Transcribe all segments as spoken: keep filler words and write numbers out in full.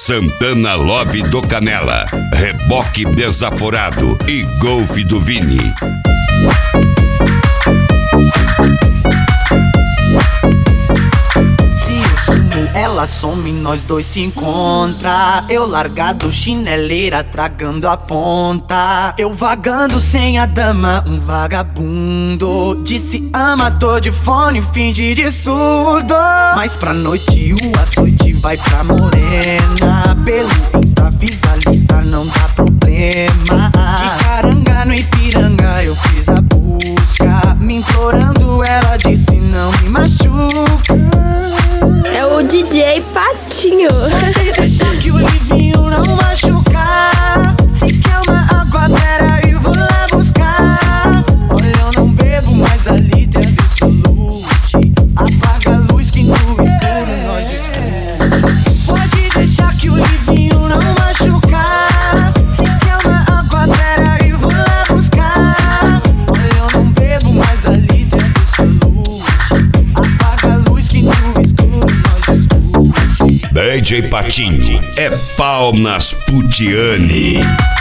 Santana Love do Canela, Reboque Desaforado e Golf do Vini. Ela some, nós dois se encontra. Eu largado, chineleira, tragando a ponta. Eu vagando sem a dama, um vagabundo. Disse ama, tô de fone, finge de surdo. Mas pra noite o açoite vai pra morena. Pelo Insta, fiz a lista, não dá problema. De Caranga no Ipiranga eu fiz a busca. Me implorando, ela disse não me machuca. É o D J Patinho. Deixa que o livinho não machucar. Se quer uma água, pera aí, vou lá buscar. Olha, eu não bebo, mas ali tem absolute. Apaga a luz que no escuro nós discute. Pode deixar que o livinho não machucar. Se quer uma água, pera aí, vou lá buscar. Olha, eu não bebo, mas ali tem absolute. Apaga a luz que no escuro. D J Patinho é pau nas putiane.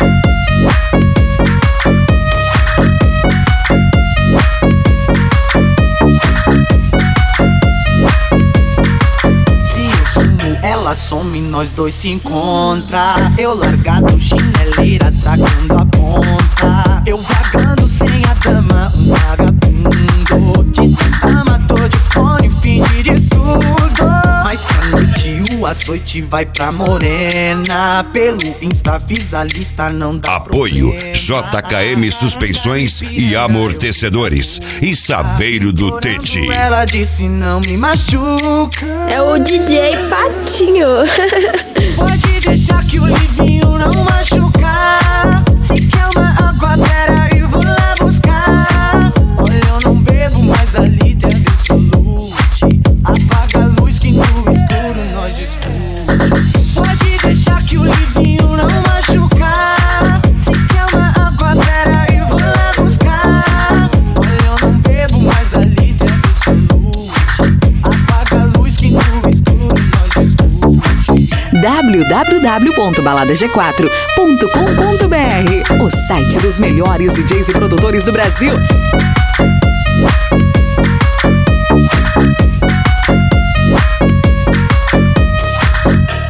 Se eu sumo, ela some, nós dois se encontra. Eu largado, chineleira, tragando a ponta. Eu vagando sem a dama, um vagabundo. Disse ama, tô de fone, finge de surdo. Mas pra noite o açoite vai pra morena. Pelo Insta fiz a lista, não dá Apoio problema. J K M Suspensões e Amortecedores e Saveiro do Tete. Ela disse não me machuca. É o D J Patinho. Pode deixar que o livinho não machucar. Se quer uma água, pera aí, vou lá buscar. Olha, eu não bebo, mas ali tem absolute. Apaga a luz que no escuro nós discute. Pode deixar que o livinho não machucar. Se quer uma água, pera aí, vou lá buscar. Olha, eu não bebo, mas ali tem absolute. Apaga a luz que no escuro nós discute. w w w ponto balada g quatro ponto com ponto b r, o site dos melhores D Js e produtores do Brasil.